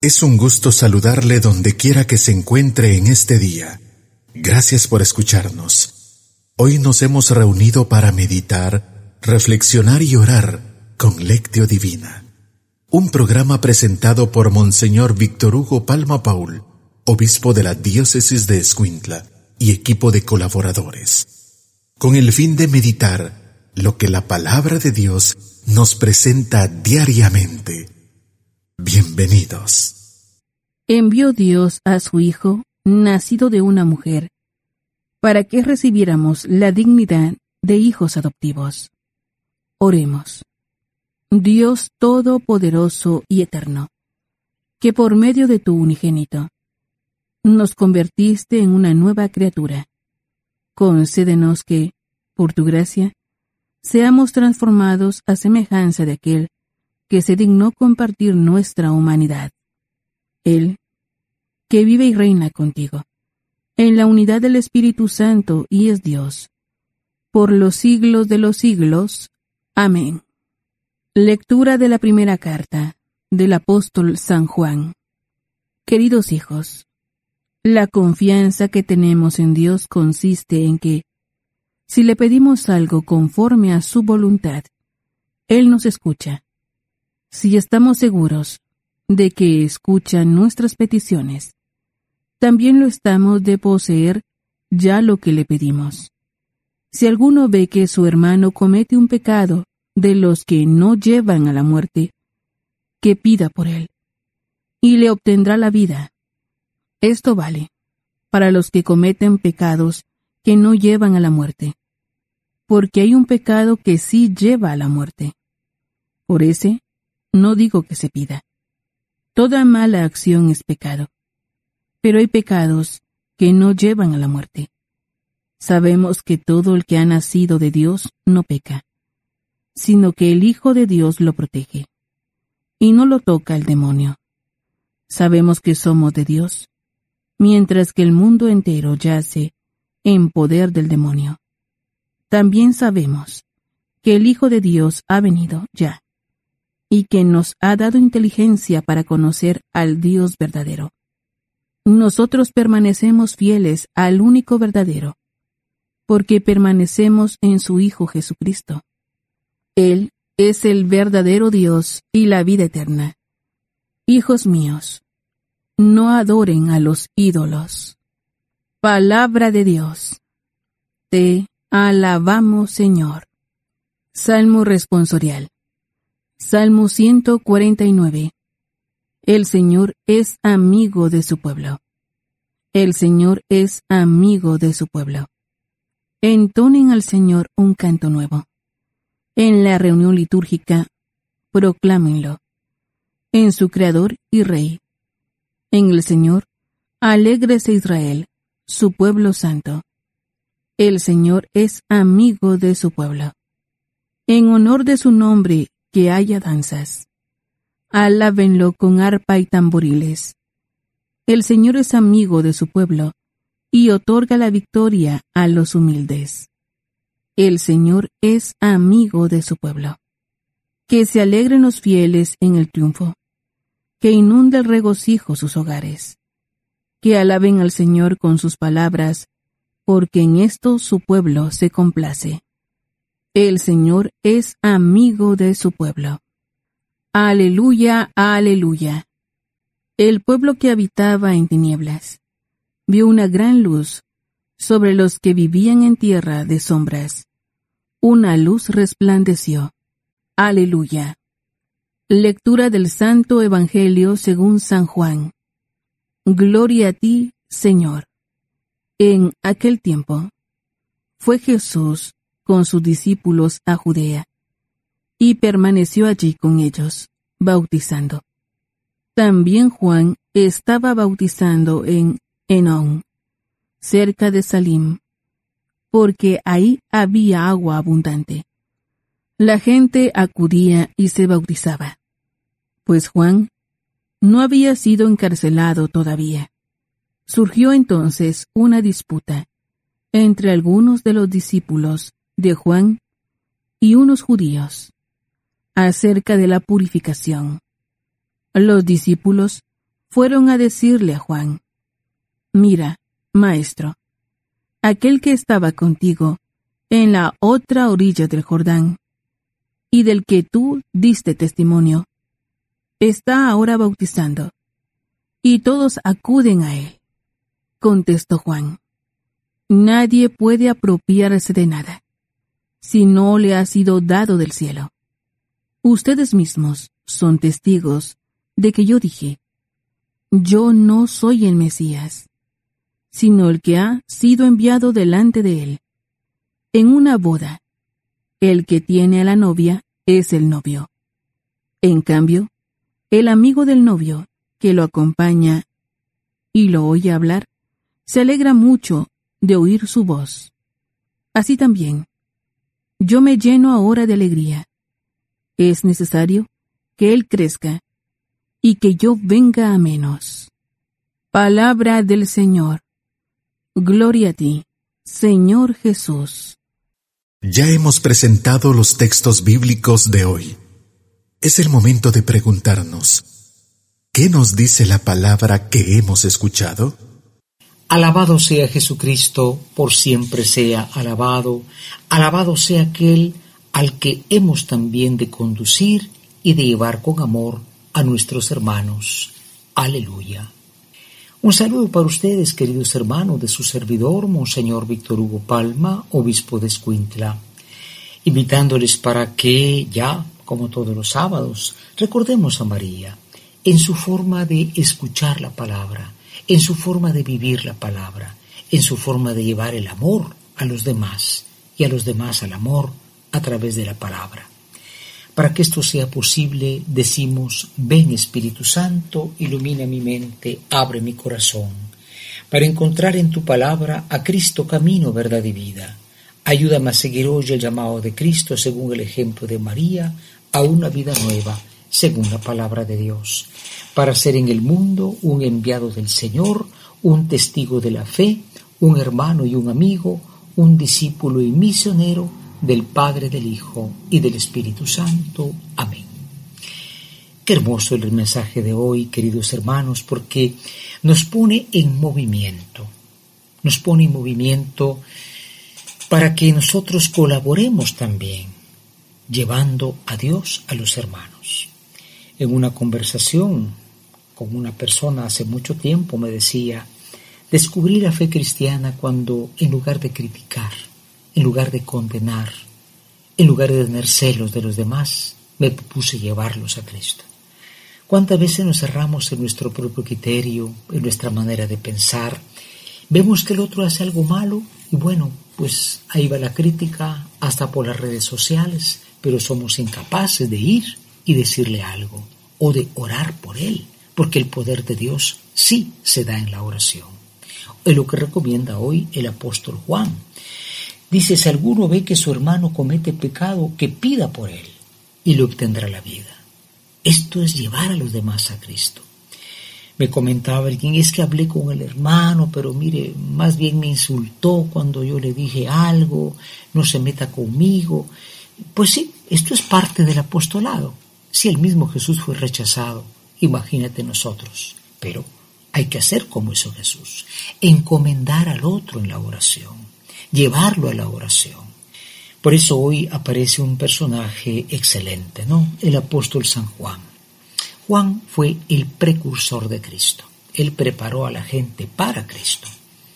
Es un gusto saludarle donde quiera que se encuentre en este día. Gracias por escucharnos. Hoy nos hemos reunido para meditar, reflexionar y orar con Lectio Divina. Un programa presentado por Monseñor Víctor Hugo Palma Paul, obispo de la diócesis de Escuintla y equipo de colaboradores, con el fin de meditar lo que la palabra de Dios nos presenta diariamente. Bienvenidos. Envió Dios a su Hijo, nacido de una mujer, para que recibiéramos la dignidad de hijos adoptivos. Oremos. Dios Todopoderoso y Eterno, que por medio de tu unigénito nos convertiste en una nueva criatura, concédenos que, por tu gracia, seamos transformados a semejanza de aquel que se dignó compartir nuestra humanidad. Él, que vive y reina contigo, en la unidad del Espíritu Santo y es Dios, por los siglos de los siglos. Amén. Lectura de la primera carta del apóstol San Juan. Queridos hijos, la confianza que tenemos en Dios consiste en que, si le pedimos algo conforme a su voluntad, Él nos escucha. Si estamos seguros de que escucha nuestras peticiones, también lo estamos de poseer ya lo que le pedimos. Si alguno ve que su hermano comete un pecado de los que no llevan a la muerte, que pida por él, y le obtendrá la vida. Esto vale para los que cometen pecados que no llevan a la muerte, porque hay un pecado que sí lleva a la muerte. Por ese, no digo que se pida. Toda mala acción es pecado, pero hay pecados que no llevan a la muerte. Sabemos que todo el que ha nacido de Dios no peca, sino que el Hijo de Dios lo protege, y no lo toca el demonio. Sabemos que somos de Dios, mientras que el mundo entero yace en poder del demonio. También sabemos que el Hijo de Dios ha venido ya, y que nos ha dado inteligencia para conocer al Dios verdadero. Nosotros permanecemos fieles al único verdadero, porque permanecemos en su Hijo Jesucristo. Él es el verdadero Dios y la vida eterna. Hijos míos, no adoren a los ídolos. Palabra de Dios. Te alabamos, Señor. Salmo responsorial. Salmo 149. El Señor es amigo de su pueblo. El Señor es amigo de su pueblo. Entonen al Señor un canto nuevo. En la reunión litúrgica, proclámenlo. En su Creador y Rey. En el Señor, alégrese Israel, su pueblo santo. El Señor es amigo de su pueblo. En honor de su nombre, que haya danzas. Alábenlo con arpa y tamboriles. El Señor es amigo de su pueblo, y otorga la victoria a los humildes. El Señor es amigo de su pueblo. Que se alegren los fieles en el triunfo. Que inunde el regocijo sus hogares. Que alaben al Señor con sus palabras, porque en esto su pueblo se complace. El Señor es amigo de su pueblo. Aleluya, aleluya. El pueblo que habitaba en tinieblas vio una gran luz sobre los que vivían en tierra de sombras. Una luz resplandeció. Aleluya. Lectura del Santo Evangelio según San Juan. Gloria a ti, Señor. En aquel tiempo, fue Jesús con sus discípulos a Judea, y permaneció allí con ellos, bautizando. También Juan estaba bautizando en Enón, cerca de Salim, porque ahí había agua abundante. La gente acudía y se bautizaba, pues Juan no había sido encarcelado todavía. Surgió entonces una disputa entre algunos de los discípulos de Juan y unos judíos acerca de la purificación. Los discípulos fueron a decirle a Juan: Mira, maestro, aquel que estaba contigo en la otra orilla del Jordán, y del que tú diste testimonio, está ahora bautizando, y todos acuden a él. Contestó Juan: Nadie puede apropiarse de nada, si no le ha sido dado del cielo. Ustedes mismos son testigos de que yo dije: Yo no soy el Mesías, sino el que ha sido enviado delante de él. En una boda, el que tiene a la novia es el novio. En cambio, el amigo del novio, que lo acompaña y lo oye hablar, se alegra mucho de oír su voz. Así también, yo me lleno ahora de alegría. Es necesario que él crezca y que yo venga a menos. Palabra del Señor. Gloria a ti, Señor Jesús. Ya hemos presentado los textos bíblicos de hoy. Es el momento de preguntarnos: ¿qué nos dice la palabra que hemos escuchado? Alabado sea Jesucristo, por siempre sea alabado. Alabado sea aquel al que hemos también de conducir y de llevar con amor a nuestros hermanos. Aleluya. Un saludo para ustedes, queridos hermanos, de su servidor, Monseñor Víctor Hugo Palma, obispo de Escuintla, invitándoles para que ya, como todos los sábados, recordemos a María en su forma de escuchar la palabra, en su forma de vivir la palabra, en su forma de llevar el amor a los demás y a los demás al amor a través de la palabra. Para que esto sea posible, decimos: ven Espíritu Santo, ilumina mi mente, abre mi corazón, para encontrar en tu palabra a Cristo camino, verdad y vida. Ayúdame a seguir hoy el llamado de Cristo según el ejemplo de María, a una vida nueva, según la palabra de Dios, para ser en el mundo un enviado del Señor, un testigo de la fe, un hermano y un amigo, un discípulo y misionero del Padre, del Hijo y del Espíritu Santo. Amén. Qué hermoso el mensaje de hoy, queridos hermanos, porque nos pone en movimiento. Nos pone en movimiento para que nosotros colaboremos también, llevando a Dios a los hermanos. En una conversación con una persona hace mucho tiempo me decía: descubrí la fe cristiana cuando, en lugar de criticar, en lugar de condenar, en lugar de tener celos de los demás, me propuse llevarlos a Cristo. ¿Cuántas veces nos cerramos en nuestro propio criterio, en nuestra manera de pensar? Vemos que el otro hace algo malo y bueno, pues ahí va la crítica, hasta por las redes sociales, pero somos incapaces de ir y decirle algo o de orar por él, porque el poder de Dios sí se da en la oración. Es lo que recomienda hoy el apóstol Juan. Dice: si alguno ve que su hermano comete pecado, que pida por él y le obtendrá la vida. Esto es llevar a los demás a Cristo. Me comentaba alguien: es que hablé con el hermano, pero mire, más bien me insultó cuando yo le dije algo, no se meta conmigo. Pues sí, esto es parte del apostolado. Si el mismo Jesús fue rechazado, imagínate nosotros. Pero hay que hacer como hizo Jesús, encomendar al otro en la oración, llevarlo a la oración. Por eso hoy aparece un personaje excelente, ¿no? El apóstol San Juan. Juan fue el precursor de Cristo. Él preparó a la gente para Cristo.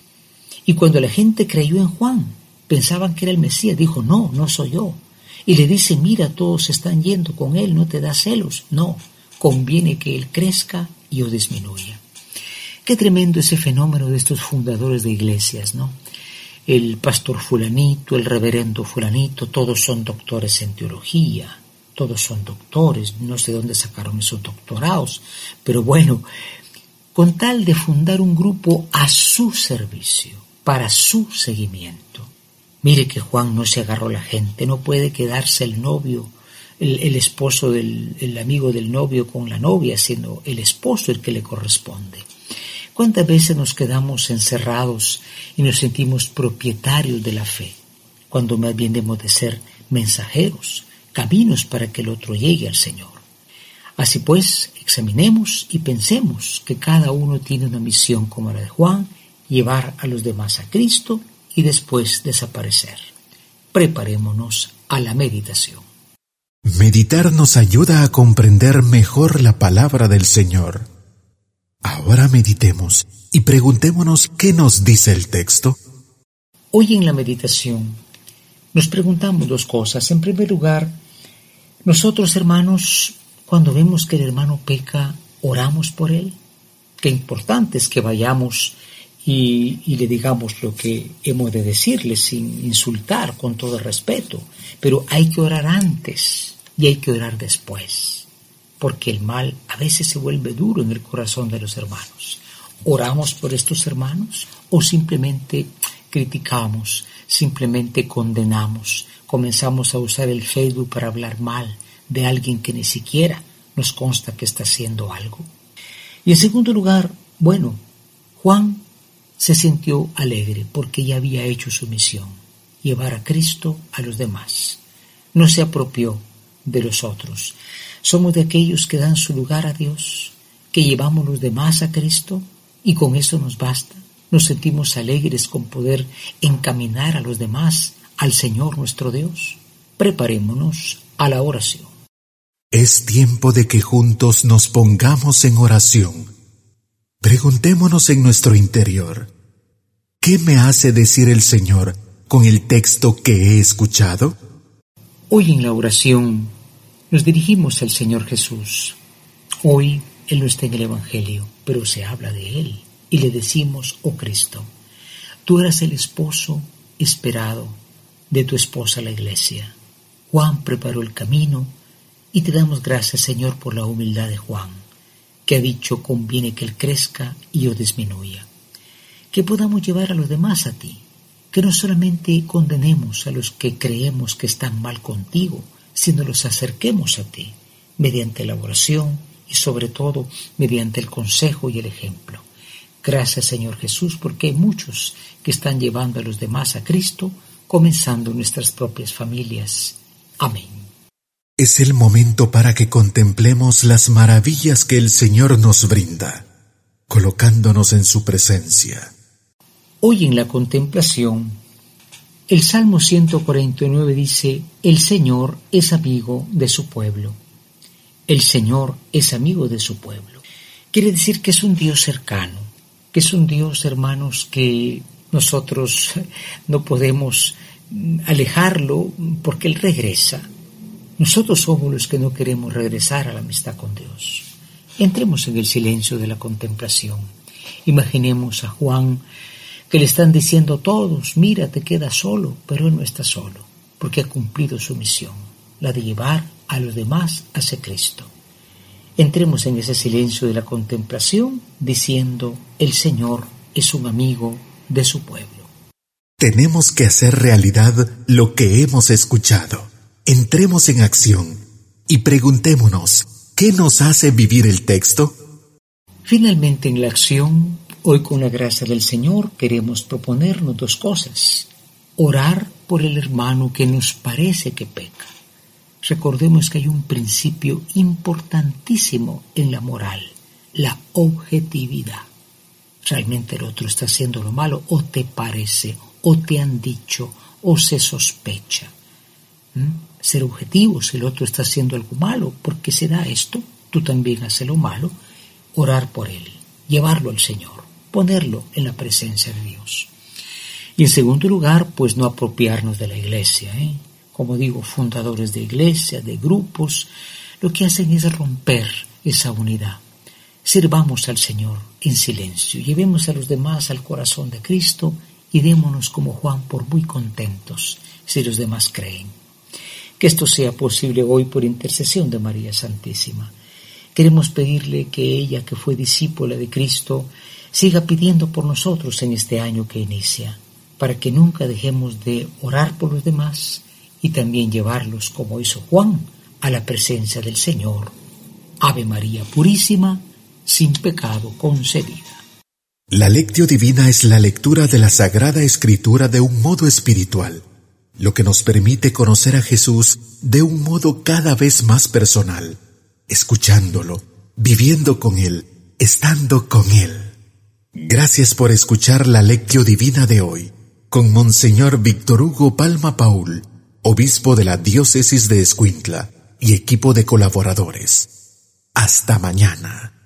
Y cuando la gente creyó en Juan, pensaban que era el Mesías, dijo: no, no soy yo. Y le dice: mira, todos están yendo con él, no te da celos. No, conviene que él crezca y yo disminuya. Qué tremendo ese fenómeno de estos fundadores de iglesias, ¿no? El pastor fulanito, el reverendo fulanito, todos son doctores en teología, todos son doctores, no sé dónde sacaron esos doctorados, pero bueno, con tal de fundar un grupo a su servicio, para su seguimiento. Mire que Juan no se agarró a la gente, no puede quedarse el novio, el esposo el amigo del novio con la novia, sino el esposo el que le corresponde. ¿Cuántas veces nos quedamos encerrados y nos sentimos propietarios de la fe, cuando más bien debemos de ser mensajeros, caminos para que el otro llegue al Señor? Así pues, examinemos y pensemos que cada uno tiene una misión como la de Juan, llevar a los demás a Cristo y después desaparecer. Preparémonos a la meditación. Meditar nos ayuda a comprender mejor la palabra del Señor. Ahora meditemos y preguntémonos qué nos dice el texto. Hoy en la meditación nos preguntamos dos cosas. En primer lugar, nosotros, hermanos, cuando vemos que el hermano peca, oramos por él. Qué importante es que vayamos y le digamos lo que hemos de decirle sin insultar, con todo respeto. Pero hay que orar antes y hay que orar después, porque el mal a veces se vuelve duro en el corazón de los hermanos. ¿Oramos por estos hermanos o simplemente criticamos, simplemente condenamos, comenzamos a usar el Facebook para hablar mal de alguien que ni siquiera nos consta que está haciendo algo? Y en segundo lugar, Juan se sintió alegre porque ya había hecho su misión, llevar a Cristo a los demás. No se apropió de los otros. Somos de aquellos que dan su lugar a Dios, que llevamos los demás a Cristo y con eso nos basta. Nos sentimos alegres con poder encaminar a los demás al Señor nuestro Dios. Preparémonos a la oración. Es tiempo de que juntos nos pongamos en oración. Preguntémonos en nuestro interior, ¿qué me hace decir el Señor con el texto que he escuchado? Hoy en la oración nos dirigimos al Señor Jesús. Hoy Él no está en el Evangelio, pero se habla de Él y le decimos: oh Cristo, tú eras el esposo esperado de tu esposa la Iglesia. Juan preparó el camino y te damos gracias, Señor, por la humildad de Juan, que ha dicho: conviene que Él crezca y yo disminuya. Que podamos llevar a los demás a ti, que no solamente condenemos a los que creemos que están mal contigo, sino los acerquemos a ti, mediante la oración y sobre todo mediante el consejo y el ejemplo. Gracias, Señor Jesús, porque hay muchos que están llevando a los demás a Cristo, comenzando nuestras propias familias. Amén. Es el momento para que contemplemos las maravillas que el Señor nos brinda, colocándonos en su presencia. Hoy en la contemplación, el Salmo 149 dice: el Señor es amigo de su pueblo. El Señor es amigo de su pueblo. Quiere decir que es un Dios cercano, que es un Dios, hermanos, que nosotros no podemos alejarlo porque Él regresa. Nosotros somos los que no queremos regresar a la amistad con Dios. Entremos en el silencio de la contemplación. Imaginemos a Juan que le están diciendo todos: mira, te quedas solo, pero él no está solo, porque ha cumplido su misión, la de llevar a los demás hacia Cristo. Entremos en ese silencio de la contemplación diciendo: el Señor es un amigo de su pueblo. Tenemos que hacer realidad lo que hemos escuchado. Entremos en acción y preguntémonos, ¿qué nos hace vivir el texto? Finalmente, en la acción, hoy con la gracia del Señor queremos proponernos dos cosas: orar por el hermano que nos parece que peca. Recordemos que hay un principio importantísimo en la moral: la objetividad. ¿Realmente el otro está haciendo lo malo o te parece, o te han dicho, o se sospecha? Ser objetivo: si el otro está haciendo algo malo, ¿por qué se da esto? Tú también haces lo malo. Orar por él, llevarlo al Señor, ponerlo en la presencia de Dios. Y en segundo lugar, pues no apropiarnos de la iglesia, Como digo, fundadores de iglesia, de grupos, lo que hacen es romper esa unidad. Sirvamos al Señor en silencio, llevemos a los demás al corazón de Cristo y démonos como Juan por muy contentos si los demás creen. Que esto sea posible hoy por intercesión de María Santísima. Queremos pedirle que ella, que fue discípula de Cristo, siga pidiendo por nosotros en este año que inicia, para que nunca dejemos de orar por los demás y también llevarlos, como hizo Juan, a la presencia del Señor. Ave María Purísima, sin pecado concebida. La Lectio Divina es la lectura de la Sagrada Escritura de un modo espiritual, lo que nos permite conocer a Jesús de un modo cada vez más personal. escuchándolo, viviendo con Él, estando con Él. Gracias por escuchar la Lectio Divina de hoy, con Monseñor Víctor Hugo Palma Paul, obispo de la Diócesis de Escuintla y equipo de colaboradores. Hasta mañana.